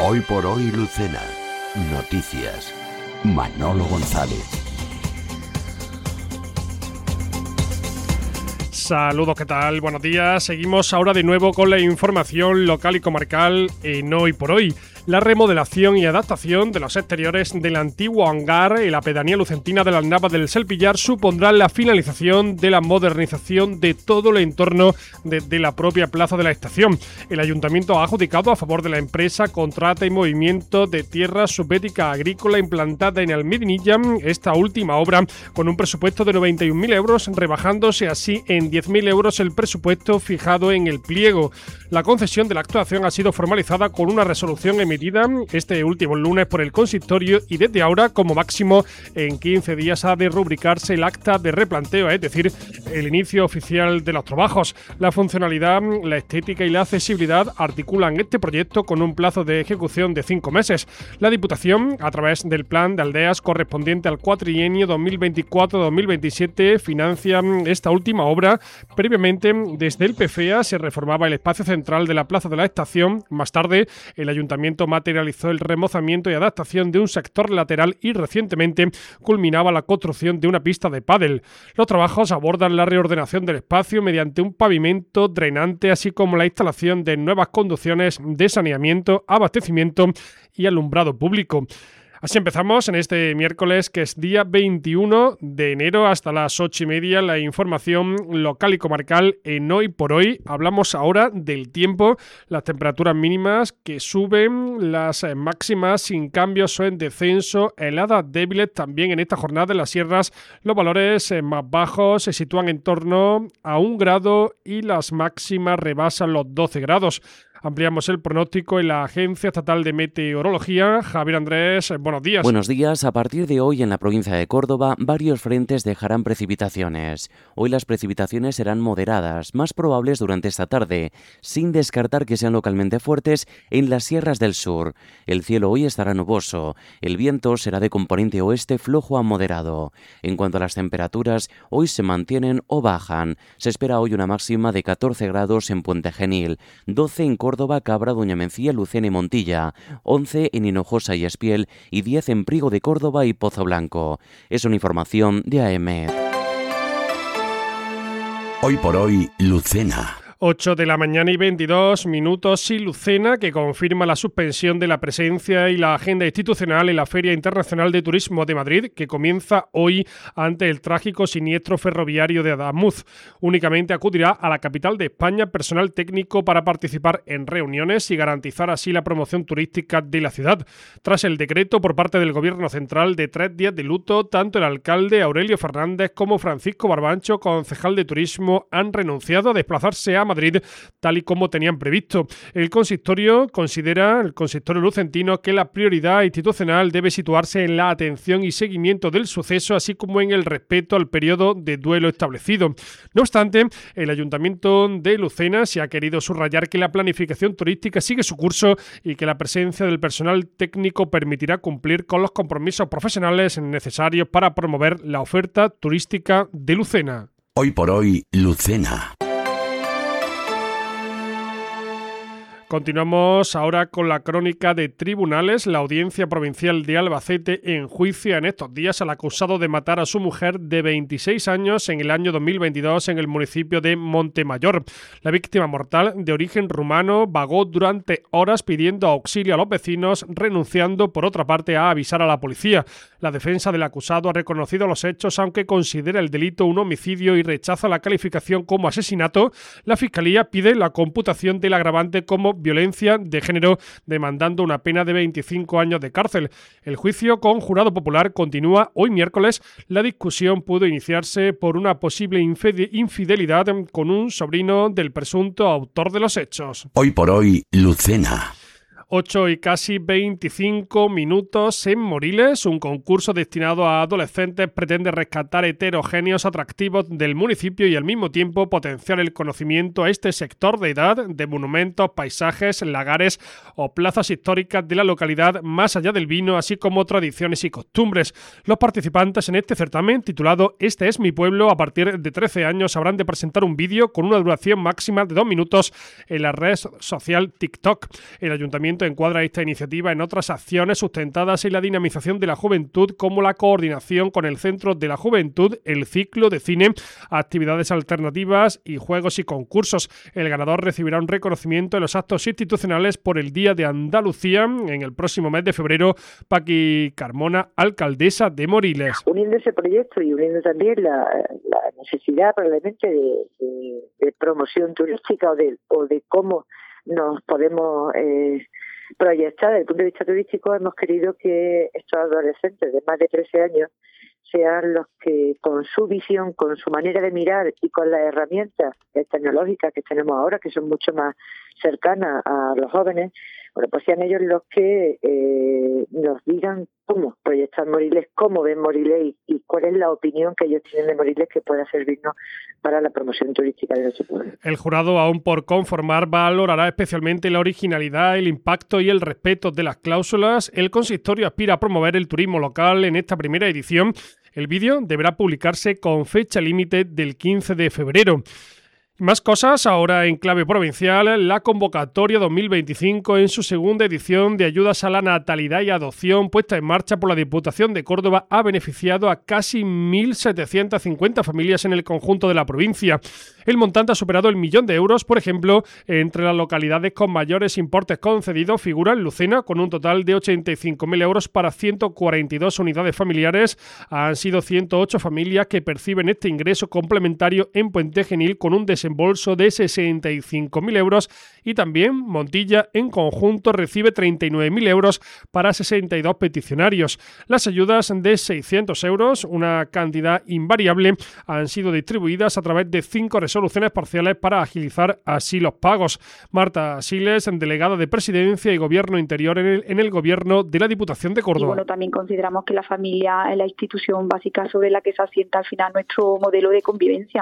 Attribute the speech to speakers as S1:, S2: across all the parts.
S1: Hoy por hoy, Lucena. Noticias. Manolo González.
S2: Saludos, ¿qué tal? Buenos días. Seguimos ahora de nuevo con la información local y comarcal en Hoy por Hoy. La remodelación y adaptación de los exteriores del antiguo hangar y la pedanía lucentina de las Navas del Selpillar supondrá la finalización de la modernización de todo el entorno de la propia plaza de la estación. El ayuntamiento ha adjudicado a favor de la empresa Contrata y Movimiento de Tierra Subbética Agrícola implantada en Almedinilla esta última obra con un presupuesto de 91.000 euros, rebajándose así en 10.000 euros el presupuesto fijado en el pliego. La concesión de la actuación ha sido formalizada con una resolución emitida este último lunes por el consistorio y desde ahora, como máximo, en 15 días ha de rubricarse el acta de replanteo, es decir, el inicio oficial de los trabajos. La funcionalidad, la estética y la accesibilidad articulan este proyecto con un plazo de ejecución de 5 meses. La Diputación, a través del plan de aldeas correspondiente al cuatrienio 2024-2027, financia esta última obra. Previamente, desde el PFEA se reformaba el espacio central de la plaza de la estación. Más tarde, el ayuntamiento materializó el remozamiento y adaptación de un sector lateral y recientemente culminaba la construcción de una pista de pádel. Los trabajos abordan la reordenación del espacio mediante un pavimento drenante, así como la instalación de nuevas conducciones de saneamiento, abastecimiento y alumbrado público. Así empezamos en este miércoles, que es día 21 de enero, hasta las 8:30, la información local y comarcal en Hoy por Hoy. Hablamos ahora del tiempo, las temperaturas mínimas que suben, las máximas sin cambios o en descenso, heladas débiles también en esta jornada en las sierras. Los valores más bajos se sitúan en torno a 1 grado y las máximas rebasan los 12 grados. Ampliamos el pronóstico en la Agencia Estatal de Meteorología. Javier Andrés, buenos días.
S3: Buenos días. A partir de hoy en la provincia de Córdoba, varios frentes dejarán precipitaciones. Hoy las precipitaciones serán moderadas, más probables durante esta tarde, sin descartar que sean localmente fuertes en las sierras del sur. El cielo hoy estará nuboso. El viento será de componente oeste flojo a moderado. En cuanto a las temperaturas, hoy se mantienen o bajan. Se espera hoy una máxima de 14 grados en Puente Genil, 12 en Córdoba, Cabra, Doña Mencía, Lucena y Montilla, 11 en Hinojosa y Espiel y 10 en Priego de Córdoba y Pozo Blanco. Es una información de AEMET.
S1: Hoy por hoy, Lucena.
S2: 8 de la mañana y 22 minutos y Lucena, que confirma la suspensión de la presencia y la agenda institucional en la Feria Internacional de Turismo de Madrid, que comienza hoy ante el trágico siniestro ferroviario de Adamuz. Únicamente acudirá a la capital de España personal técnico para participar en reuniones y garantizar así la promoción turística de la ciudad. Tras el decreto por parte del Gobierno Central de 3 días de luto, tanto el alcalde Aurelio Fernández como Francisco Barbancho, concejal de Turismo, han renunciado a desplazarse a Madrid tal y como tenían previsto. El consistorio lucentino, que la prioridad institucional debe situarse en la atención y seguimiento del suceso, así como en el respeto al periodo de duelo establecido. No obstante, el Ayuntamiento de Lucena se ha querido subrayar que la planificación turística sigue su curso y que la presencia del personal técnico permitirá cumplir con los compromisos profesionales necesarios para promover la oferta turística de Lucena.
S1: Hoy por hoy, Lucena.
S2: Continuamos ahora con la crónica de tribunales. La Audiencia Provincial de Albacete enjuicia en estos días al acusado de matar a su mujer de 26 años en el año 2022 en el municipio de Montemayor. La víctima mortal, de origen rumano, vagó durante horas pidiendo auxilio a los vecinos, renunciando por otra parte a avisar a la policía. La defensa del acusado ha reconocido los hechos, aunque considera el delito un homicidio y rechaza la calificación como asesinato. La Fiscalía pide la computación del agravante como violencia de género, demandando una pena de 25 años de cárcel. El juicio con jurado popular continúa hoy miércoles. La discusión pudo iniciarse por una posible infidelidad con un sobrino del presunto autor de los hechos.
S1: Hoy por hoy, Lucena.
S2: 8 y casi 25 minutos en Moriles. Un concurso destinado a adolescentes pretende rescatar heterogéneos atractivos del municipio y al mismo tiempo potenciar el conocimiento a este sector de edad de monumentos, paisajes, lagares o plazas históricas de la localidad más allá del vino, así como tradiciones y costumbres. Los participantes en este certamen, titulado Este es mi pueblo, a partir de 13 años habrán de presentar un vídeo con una duración máxima de 2 minutos en la red social TikTok. El Ayuntamiento ayuntamiento encuadra esta iniciativa en otras acciones sustentadas en la dinamización de la juventud, como la coordinación con el Centro de la Juventud, el ciclo de cine, actividades alternativas y juegos y concursos. El ganador recibirá un reconocimiento en los actos institucionales por el Día de Andalucía en el próximo mes de febrero. Paqui Carmona, alcaldesa de Moriles.
S4: Uniendo ese proyecto y uniendo también la necesidad probablemente de promoción turística o de cómo nos podemos proyectar desde el punto de vista turístico, hemos querido que estos adolescentes de más de 13 años sean los que, con su visión, con su manera de mirar y con las herramientas tecnológicas que tenemos ahora, que son mucho más cercanas a los jóvenes, bueno, pues sean ellos los que nos digan cómo proyectar Moriles, cómo ven Moriles y cuál es la opinión que ellos tienen de Moriles que pueda servirnos para la promoción turística de nuestro pueblo.
S2: El jurado, aún por conformar, valorará especialmente la originalidad, el impacto y el respeto de las cláusulas. El consistorio aspira a promover el turismo local en esta primera edición. El vídeo deberá publicarse con fecha límite del 15 de febrero. Más cosas ahora en clave provincial. La convocatoria 2025 en su segunda edición de ayudas a la natalidad y adopción puesta en marcha por la Diputación de Córdoba ha beneficiado a casi 1.750 familias en el conjunto de la provincia. El montante ha superado el 1.000.000 de euros. Por ejemplo, entre las localidades con mayores importes concedidos figuran Lucena, con un total de 85.000 euros para 142 unidades familiares. Han sido 108 familias que perciben este ingreso complementario en Puente Genil, con un desembolso de 65.000 euros, y también Montilla en conjunto recibe 39.000 euros para 62 peticionarios. Las ayudas de 600 euros, una cantidad invariable, han sido distribuidas a través de 5 resoluciones parciales para agilizar así los pagos. Marta Siles, delegada de Presidencia y Gobierno Interior en el Gobierno de la Diputación de Córdoba.
S5: Y bueno, también consideramos que la familia es la institución básica sobre la que se asienta al final nuestro modelo de convivencia.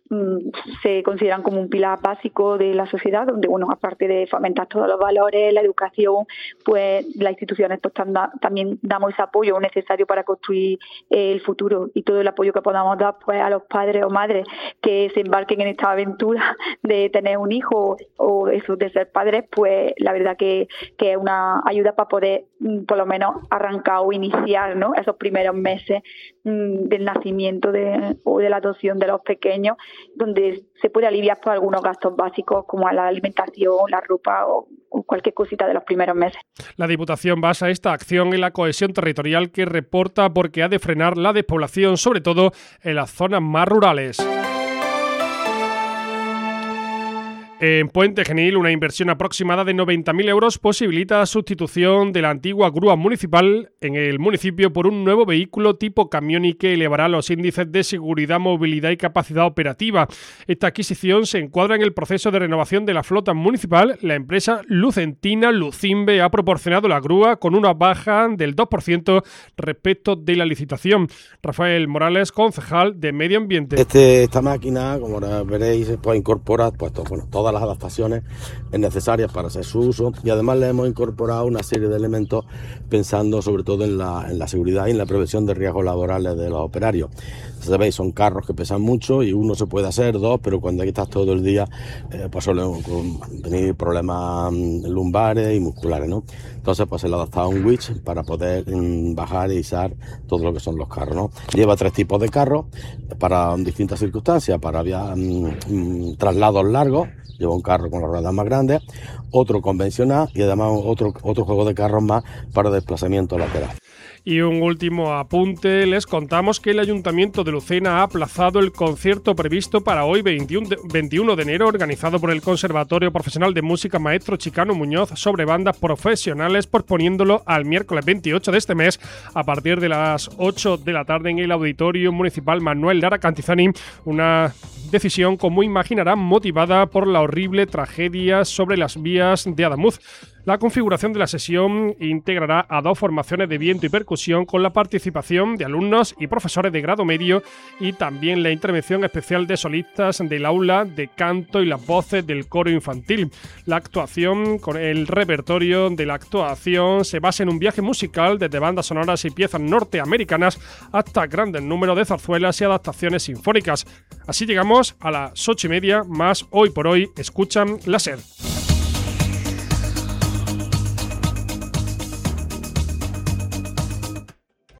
S5: Se consideran como un pilar básico de la sociedad, donde, bueno, aparte de fomentar todos los valores, la educación, pues las instituciones pues, también damos ese apoyo necesario para construir el futuro, y todo el apoyo que podamos dar pues a los padres o madres que se embarquen en esta aventura de tener un hijo o eso de ser padres, pues la verdad que es una ayuda para poder por lo menos arrancar o iniciar, ¿no?, esos primeros meses del nacimiento o de la adopción de los pequeños, donde se puede aliviar por algunos gastos básicos como la alimentación, la ropa o cualquier cosita de los primeros meses.
S2: La Diputación basa esta acción en la cohesión territorial que reporta, porque ha de frenar la despoblación, sobre todo en las zonas más rurales. En Puente Genil, una inversión aproximada de 90.000 euros posibilita la sustitución de la antigua grúa municipal en el municipio por un nuevo vehículo tipo camión y que elevará los índices de seguridad, movilidad y capacidad operativa. Esta adquisición se encuadra en el proceso de renovación de la flota municipal. La empresa lucentina Lucimbe ha proporcionado la grúa con una baja del 2% respecto de la licitación. Rafael Morales, concejal de Medio Ambiente.
S6: Esta máquina, como ahora veréis, pues incorpora todas las adaptaciones necesarias para hacer su uso, y además le hemos incorporado una serie de elementos pensando sobre todo en la seguridad y en la prevención de riesgos laborales de los operarios. Sabéis, son carros que pesan mucho y uno se puede hacer, dos, pero cuando aquí estás todo el día pues suelen venir problemas lumbares y musculares, ¿no? Entonces pues se le ha adaptado un winch para poder bajar e izar todo lo que son los carros, ¿no? Lleva 3 tipos de carros para distintas circunstancias, para traslados largos. Lleva un carro con las ruedas más grandes, otro convencional y además otro juego de carros más para desplazamiento lateral.
S2: Y un último apunte, les contamos que el Ayuntamiento de Lucena ha aplazado el concierto previsto para hoy 21 de enero, organizado por el Conservatorio Profesional de Música Maestro Chicano Muñoz sobre bandas profesionales, posponiéndolo al miércoles 28 de este mes a partir de las 8 de la tarde en el Auditorio Municipal Manuel Lara Cantizani, una decisión, como imaginarán, motivada por la horrible tragedia sobre las vías de Adamuz. La configuración de la sesión integrará a 2 formaciones de viento y percusión con la participación de alumnos y profesores de grado medio, y también la intervención especial de solistas del aula de canto y las voces del coro infantil. La actuación, con el repertorio de la actuación, se basa en un viaje musical desde bandas sonoras y piezas norteamericanas hasta grandes números de zarzuelas y adaptaciones sinfónicas. Así llegamos a las 8:30, más Hoy por Hoy escuchan la SER.